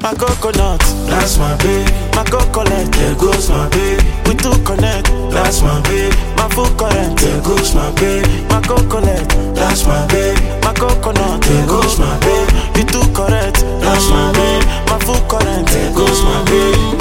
my coconut. That's my baby. My coconut. There goes my baby. We two connect. That's my baby. My full current. There goes my baby. My coconut. That's my baby. My coconut. There goes my baby. You too correct. That's my baby. My full current. There goes my baby.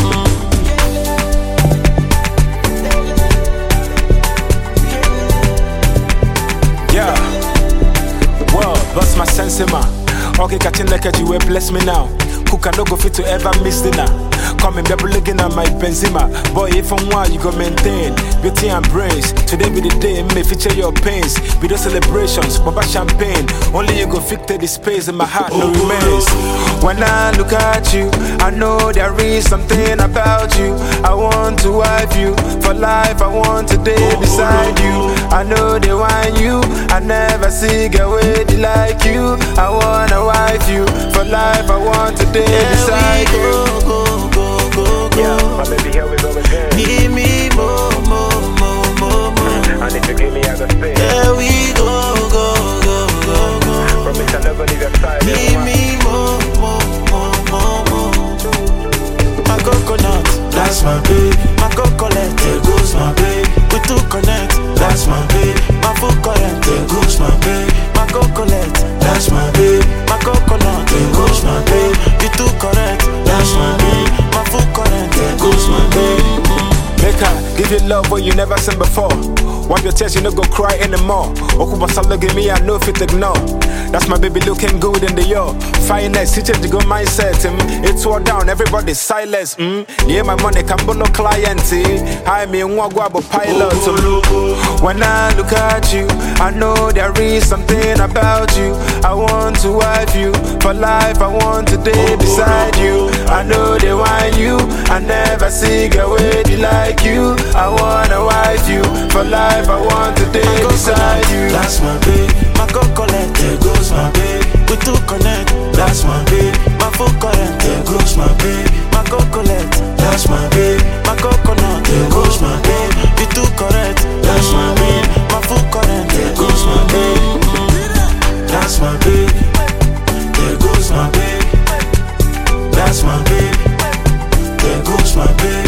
Yeah, well, that's my sense, man. Okay, catching like you will bless me now. Who can no go fit to ever miss dinner? Come and be looking at my Benzema. Boy, if I'm wild, you go maintain beauty and brains. Today be the day, may feature your pains. Be those celebrations, Baba champagne. Only you go fix the space in my heart, no remains. When I look at you, I know there is something about you. I want to wife you for life. I want to day beside you. I know they want you. I never see girl with like you. I wanna wife you for life. I want to day beside you. Yeah, my baby, here we go again. Give me more. I need to give me a good spin. Here we go. Promise I'll never leave your side. Give me more. My coconut. That's my baby. My coconut. There goes my baby. We two connect. That's my baby. My full current. There goes my baby. My coconut. That's my baby. My coconut. There goes my baby. You too correct. That's my baby. My full current. There goes my baby. Make her give you love when you never seen before. Wipe your tears, you no go cry anymore. Okuba Salo give me, I know fit ignore. That's my baby looking good in the yo. Finest, he change the good mindset. It's all down, everybody's silence. Yeah, my money can no client. I mean, guabo pilot. When I look at you, I know there is something about you. I want to wife you for life. I want to day beside you. I know they want you. I never see girl with like you. I wanna wife you for life. I want to day beside you. That's my baby. My coconut. There goes my baby. We two connect. That's my baby. My full current. There goes my baby. My coconut. That's my baby. My coconut. There goes my baby. You too correct. That's my baby. My full current. There goes my baby. That's my baby. There goes my baby. That's my baby. There goes my baby.